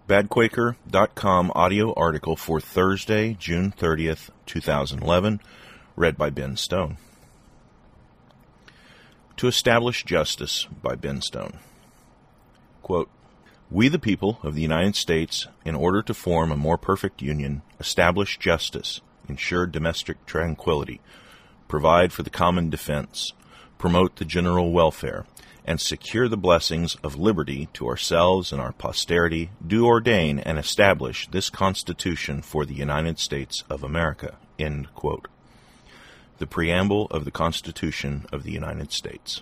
badquaker.com audio article for Thursday, June 30th, 2011, read by Ben Stone. To Establish Justice by Ben Stone. Quote, "We the people of the United States, in order to form a more perfect union, establish justice, ensure domestic tranquility, provide for the common defense, promote the general welfare, and secure the blessings of liberty to ourselves and our posterity, do ordain and establish this Constitution for the United States of America." End quote. The Preamble of the Constitution of the United States.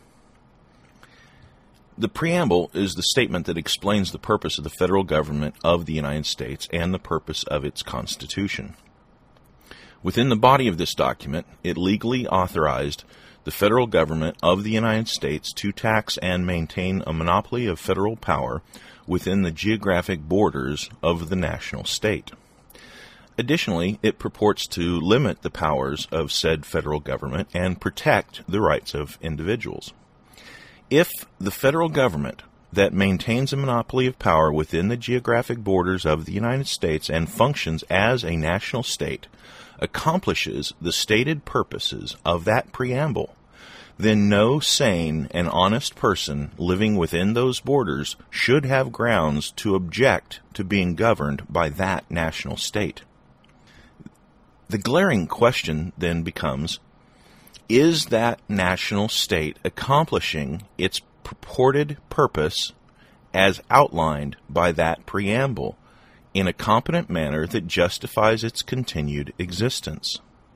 The preamble is the statement that explains the purpose of the federal government of the United States and the purpose of its Constitution. Within the body of this document, it legally authorized the federal government of the United States to tax and maintain a monopoly of federal power within the geographic borders of the national state. Additionally, it purports to limit the powers of said federal government and protect the rights of individuals. If the federal government that maintains a monopoly of power within the geographic borders of the United States and functions as a national state accomplishes the stated purposes of that preamble, then no sane and honest person living within those borders should have grounds to object to being governed by that national state. The glaring question then becomes, is that national state accomplishing its purported purpose as outlined by that preamble in a competent manner that justifies its continued existence?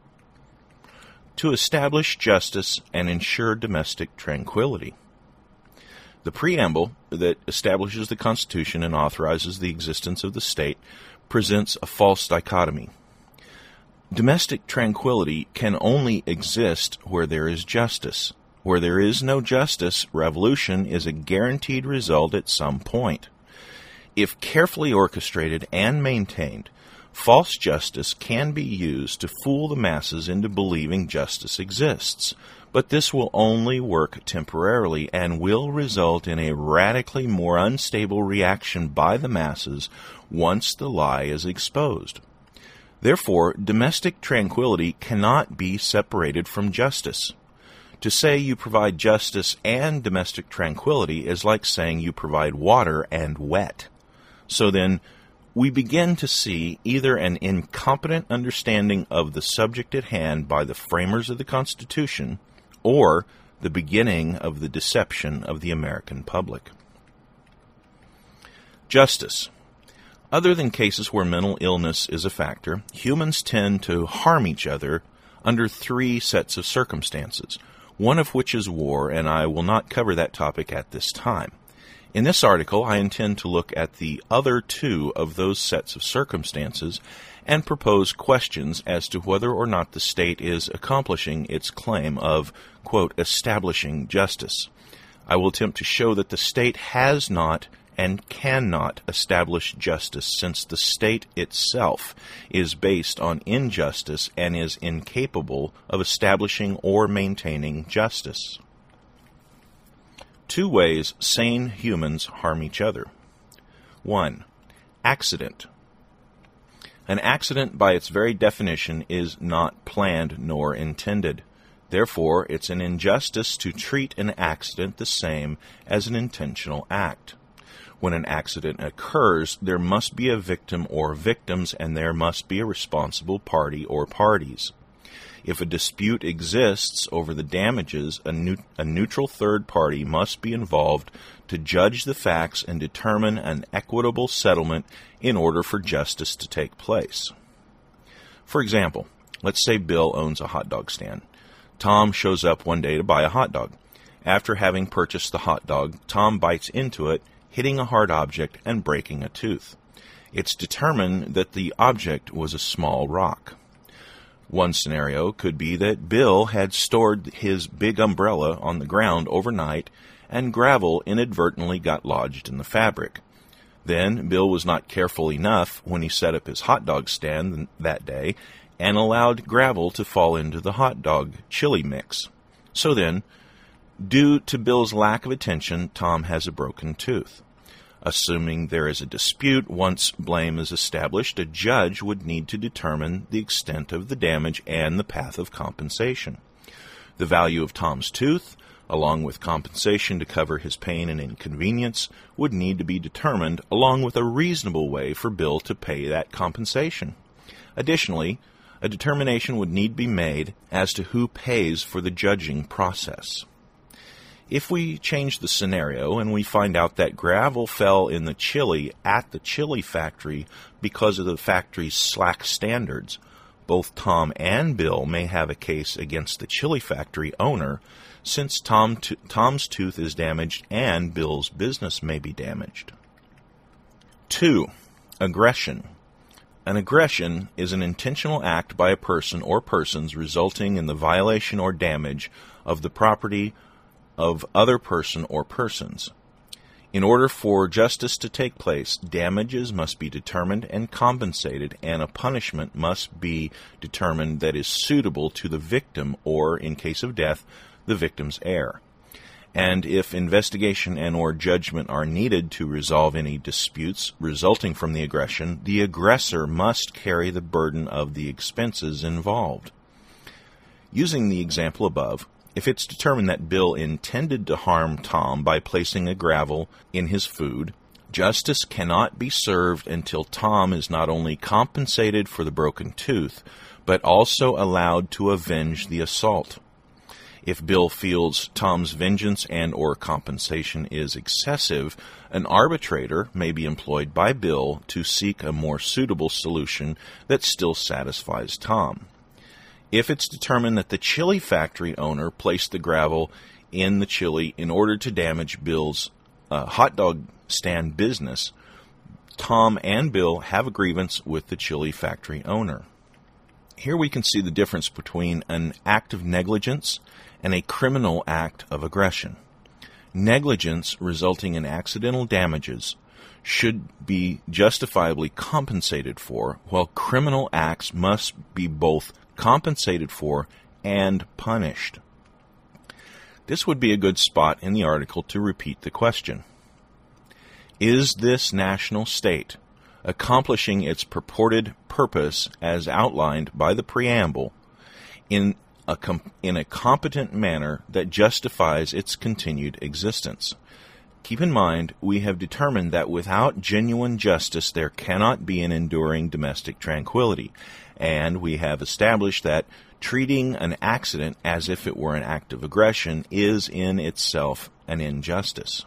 To establish justice and ensure domestic tranquility. The preamble that establishes the Constitution and authorizes the existence of the state presents a false dichotomy. Domestic tranquility can only exist where there is justice. Where there is no justice, revolution is a guaranteed result at some point. If carefully orchestrated and maintained, false justice can be used to fool the masses into believing justice exists, but this will only work temporarily and will result in a radically more unstable reaction by the masses once the lie is exposed. Therefore, domestic tranquility cannot be separated from justice. To say you provide justice and domestic tranquility is like saying you provide water and wet. So then, we begin to see either an incompetent understanding of the subject at hand by the framers of the Constitution, or the beginning of the deception of the American public. Justice. Other than cases where mental illness is a factor, humans tend to harm each other under three sets of circumstances, one of which is war, and I will not cover that topic at this time. In this article, I intend to look at the other two of those sets of circumstances and propose questions as to whether or not the state is accomplishing its claim of, quote, establishing justice. I will attempt to show that the state has not and cannot establish justice, since the state itself is based on injustice and is incapable of establishing or maintaining justice. Two ways sane humans harm each other. 1. Accident. An accident, by its very definition, is not planned nor intended. Therefore, it's an injustice to treat an accident the same as an intentional act. When an accident occurs, there must be a victim or victims, and there must be a responsible party or parties. If a dispute exists over the damages, a neutral third party must be involved to judge the facts and determine an equitable settlement in order for justice to take place. For example, let's say Bill owns a hot dog stand. Tom shows up one day to buy a hot dog. After having purchased the hot dog, Tom bites into it, hitting a hard object and breaking a tooth. It's determined that the object was a small rock. One scenario could be that Bill had stored his big umbrella on the ground overnight and gravel inadvertently got lodged in the fabric. Then Bill was not careful enough when he set up his hot dog stand that day and allowed gravel to fall into the hot dog chili mix. So then, due to Bill's lack of attention, Tom has a broken tooth. Assuming there is a dispute, once blame is established, a judge would need to determine the extent of the damage and the path of compensation. The value of Tom's tooth, along with compensation to cover his pain and inconvenience, would need to be determined, along with a reasonable way for Bill to pay that compensation. Additionally, a determination would need to be made as to who pays for the judging process. If we change the scenario and we find out that gravel fell in the chili at the chili factory because of the factory's slack standards, both Tom and Bill may have a case against the chili factory owner, since Tom's tooth is damaged and Bill's business may be damaged. 2. Aggression. An aggression is an intentional act by a person or persons resulting in the violation or damage of the property of other person or persons. In order for justice to take place, damages must be determined and compensated, and a punishment must be determined that is suitable to the victim or, in case of death, the victim's heir. And if investigation and or judgment are needed to resolve any disputes resulting from the aggression, the aggressor must carry the burden of the expenses involved. Using the example above, if it's determined that Bill intended to harm Tom by placing a gravel in his food, justice cannot be served until Tom is not only compensated for the broken tooth, but also allowed to avenge the assault. If Bill feels Tom's vengeance and or compensation is excessive, an arbitrator may be employed by Bill to seek a more suitable solution that still satisfies Tom. If it's determined that the chili factory owner placed the gravel in the chili in order to damage Bill's hot dog stand business, Tom and Bill have a grievance with the chili factory owner. Here we can see the difference between an act of negligence and a criminal act of aggression. Negligence resulting in accidental damages should be justifiably compensated for, while criminal acts must be both compensated for and punished. This would be a good spot in the article to repeat the question. Is this national state accomplishing its purported purpose as outlined by the preamble in a competent manner that justifies its continued existence? Keep in mind, we have determined that without genuine justice there cannot be an enduring domestic tranquility, and we have established that treating an accident as if it were an act of aggression is in itself an injustice.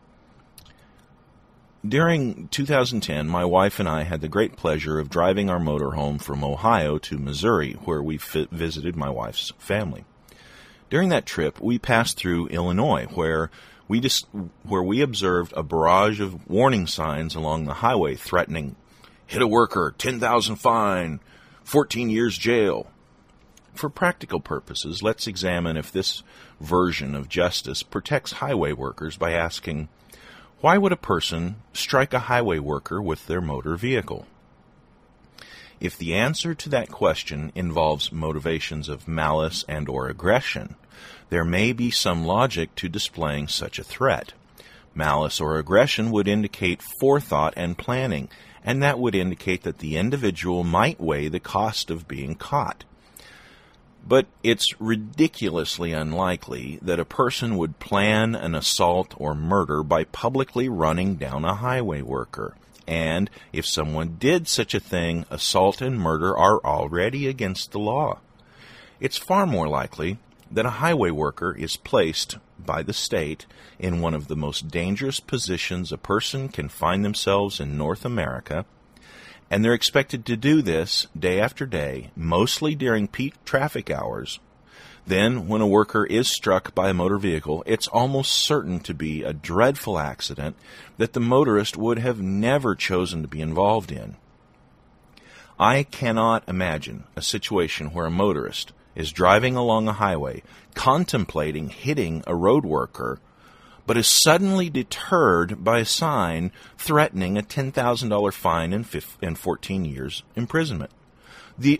During 2010, my wife and I had the great pleasure of driving our motorhome from Ohio to Missouri, where we visited my wife's family. During that trip, we passed through Illinois, where we observed a barrage of warning signs along the highway threatening, "Hit a worker, 10,000 fine, 14 years jail." For practical purposes, let's examine if this version of justice protects highway workers by asking, why would a person strike a highway worker with their motor vehicle? If the answer to that question involves motivations of malice and or aggression, there may be some logic to displaying such a threat. Malice or aggression would indicate forethought and planning, and that would indicate that the individual might weigh the cost of being caught. But it's ridiculously unlikely that a person would plan an assault or murder by publicly running down a highway worker. And if someone did such a thing, assault and murder are already against the law. It's far more likely that a highway worker is placed by the state in one of the most dangerous positions a person can find themselves in North America, and they're expected to do this day after day, mostly during peak traffic hours. Then, when a worker is struck by a motor vehicle, it's almost certain to be a dreadful accident that the motorist would have never chosen to be involved in. I cannot imagine a situation where a motorist is driving along a highway, contemplating hitting a road worker, but is suddenly deterred by a sign threatening a $10,000 fine and 14 years imprisonment. The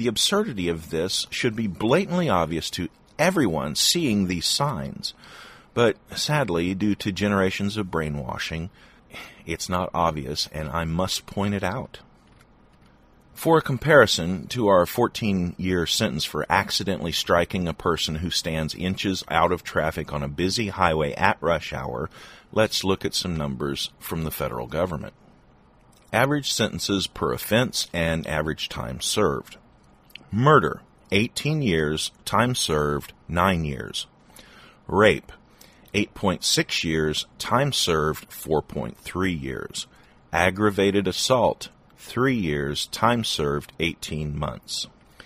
absurdity of this should be blatantly obvious to everyone seeing these signs. But sadly, due to generations of brainwashing, it's not obvious, and I must point it out. For a comparison to our 14-year sentence for accidentally striking a person who stands inches out of traffic on a busy highway at rush hour, let's look at some numbers from the federal government. Average sentences per offense and average time served. Murder, 18 years, time served, 9 years. Rape, 8.6 years, time served, 4.3 years. Aggravated assault, 3 years, time served, 18 months.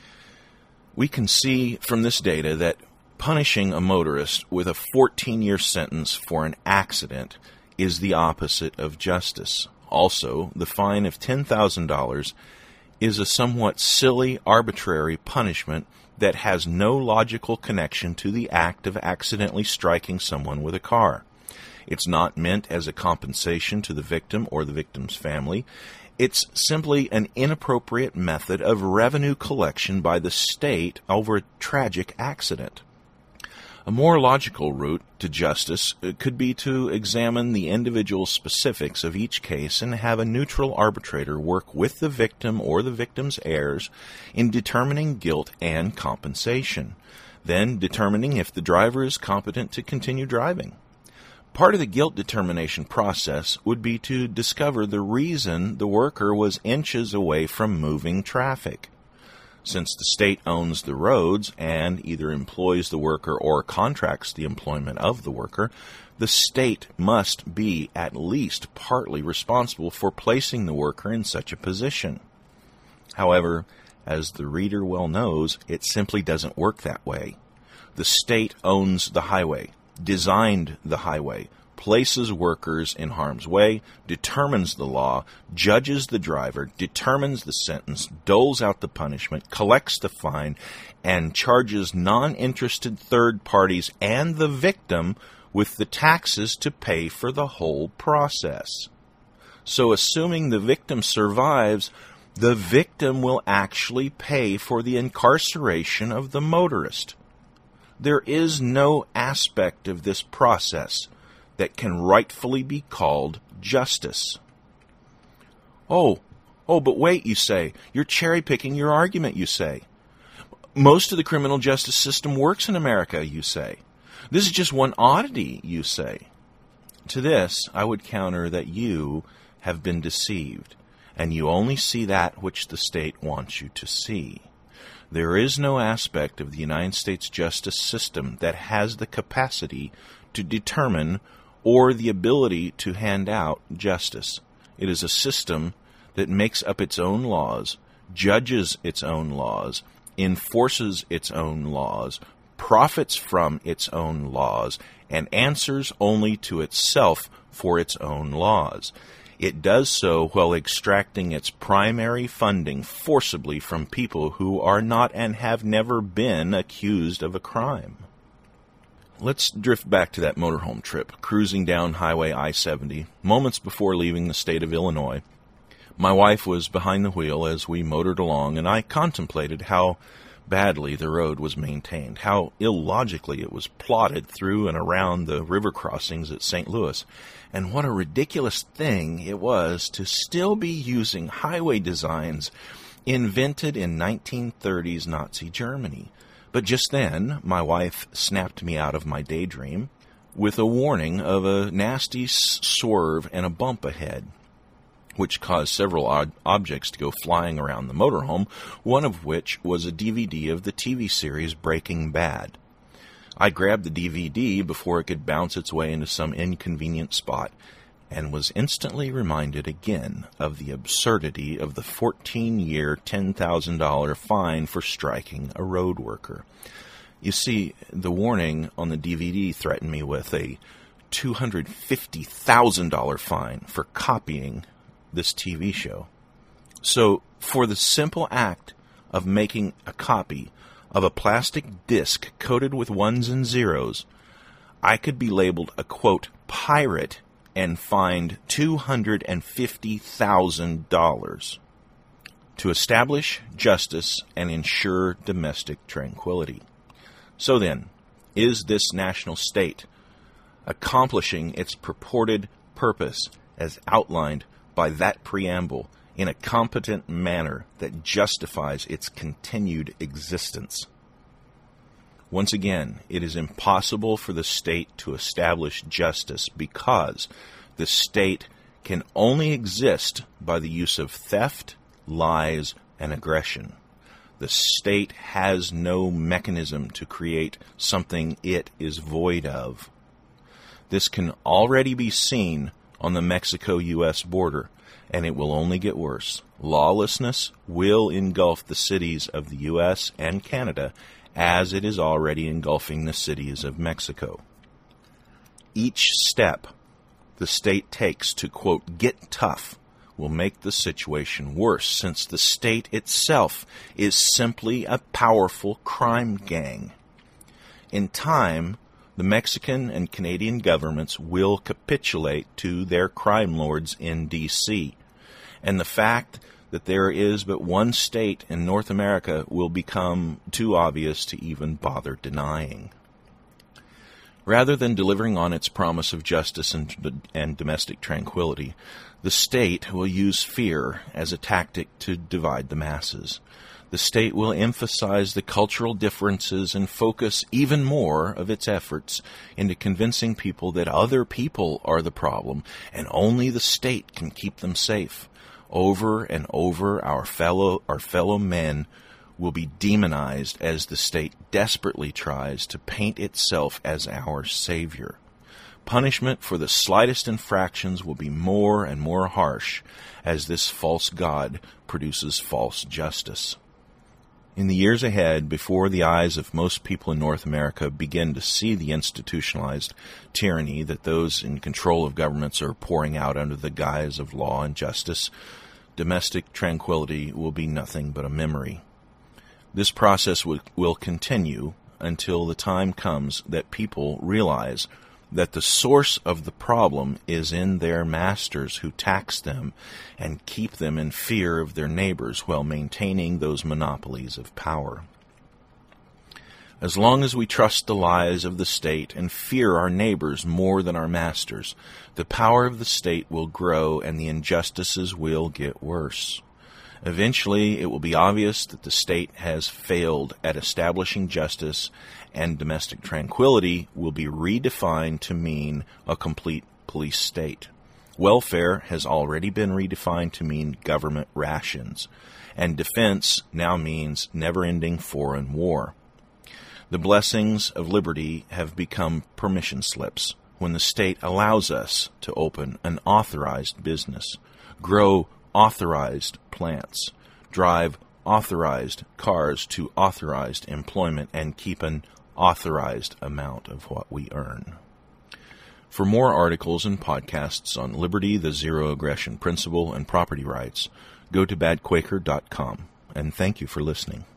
We can see from this data that punishing a motorist with a 14-year sentence for an accident is the opposite of justice. Also, the fine of $10,000 is a somewhat silly, arbitrary punishment that has no logical connection to the act of accidentally striking someone with a car. It's not meant as a compensation to the victim or the victim's family. It's simply an inappropriate method of revenue collection by the state over a tragic accident. A more logical route to justice could be to examine the individual specifics of each case and have a neutral arbitrator work with the victim or the victim's heirs in determining guilt and compensation, then determining if the driver is competent to continue driving. Part of the guilt determination process would be to discover the reason the worker was inches away from moving traffic. Since the state owns the roads and either employs the worker or contracts the employment of the worker, the state must be at least partly responsible for placing the worker in such a position. However, as the reader well knows, it simply doesn't work that way. The state owns the highway, designed the highway, places workers in harm's way, determines the law, judges the driver, determines the sentence, doles out the punishment, collects the fine, and charges non-interested third parties and the victim with the taxes to pay for the whole process. So assuming the victim survives, the victim will actually pay for the incarceration of the motorist. There is no aspect of this process that can rightfully be called justice. Oh, but wait, you say. You're cherry-picking your argument, you say. Most of the criminal justice system works in America, you say. This is just one oddity, you say. To this, I would counter that you have been deceived, and you only see that which the state wants you to see. There is no aspect of the United States justice system that has the capacity to determine or the ability to hand out justice. It is a system that makes up its own laws, judges its own laws, enforces its own laws, profits from its own laws, and answers only to itself for its own laws. It does so while extracting its primary funding forcibly from people who are not and have never been accused of a crime. Let's drift back to that motorhome trip, cruising down Highway I-70, moments before leaving the state of Illinois. My wife was behind the wheel as we motored along, and I contemplated how badly the road was maintained, how illogically it was plotted through and around the river crossings at St. Louis, and what a ridiculous thing it was to still be using highway designs invented in 1930s Nazi Germany. But just then, my wife snapped me out of my daydream with a warning of a nasty swerve and a bump ahead, which caused several objects to go flying around the motorhome, one of which was a DVD of the TV series Breaking Bad. I grabbed the DVD before it could bounce its way into some inconvenient spot, and was instantly reminded again of the absurdity of the 14-year, $10,000 fine for striking a road worker. You see, the warning on the DVD threatened me with a $250,000 fine for copying this TV show. So, for the simple act of making a copy of a plastic disc coated with ones and zeros, I could be labeled a, quote, pirate and fined $250,000 to establish justice and ensure domestic tranquility. So then, is this national state accomplishing its purported purpose as outlined by that preamble in a competent manner that justifies its continued existence. Once again, it is impossible for the state to establish justice because the state can only exist by the use of theft, lies, and aggression. The state has no mechanism to create something it is void of. This can already be seen on the Mexico-U.S. border, and it will only get worse. Lawlessness will engulf the cities of the U.S. and Canada as it is already engulfing the cities of Mexico. Each step the state takes to, quote, get tough will make the situation worse, since the state itself is simply a powerful crime gang. In time, the Mexican and Canadian governments will capitulate to their crime lords in D.C., and the fact that there is but one state in North America will become too obvious to even bother denying. Rather than delivering on its promise of justice and domestic tranquility, the state will use fear as a tactic to divide the masses. The state will emphasize the cultural differences and focus even more of its efforts into convincing people that other people are the problem and only the state can keep them safe. Over and over, our fellow men will be demonized as the state desperately tries to paint itself as our savior. Punishment for the slightest infractions will be more and more harsh as this false god produces false justice. In the years ahead, before the eyes of most people in North America begin to see the institutionalized tyranny that those in control of governments are pouring out under the guise of law and justice, domestic tranquility will be nothing but a memory. This process will continue until the time comes that people realize that the source of the problem is in their masters who tax them and keep them in fear of their neighbors while maintaining those monopolies of power. As long as we trust the lies of the state and fear our neighbors more than our masters, the power of the state will grow and the injustices will get worse. Eventually, it will be obvious that the state has failed at establishing justice, and domestic tranquility will be redefined to mean a complete police state. Welfare has already been redefined to mean government rations, and defense now means never-ending foreign war. The blessings of liberty have become permission slips when the state allows us to open an authorized business, grow authorized plants, drive authorized cars to authorized employment, and keep an authorized amount of what we earn. For more articles and podcasts on liberty, the zero aggression principle, and property rights, go to badquaker.com, and thank you for listening.